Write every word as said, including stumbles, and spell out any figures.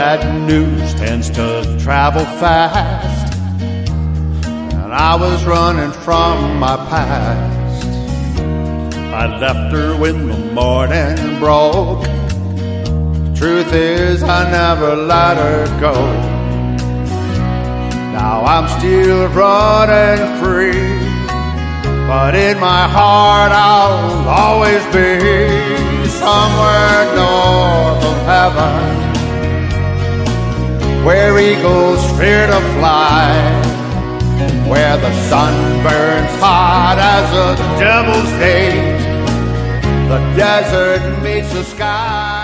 Bad news tends to travel fast, and I was running from my past. I left her when the morning broke. Truth is, I never let her go. Now I'm still running free, but in my heart I'll always be somewhere north of heaven, where eagles fear to fly, where the sun burns hot as a devil's hate, the desert meets the sky.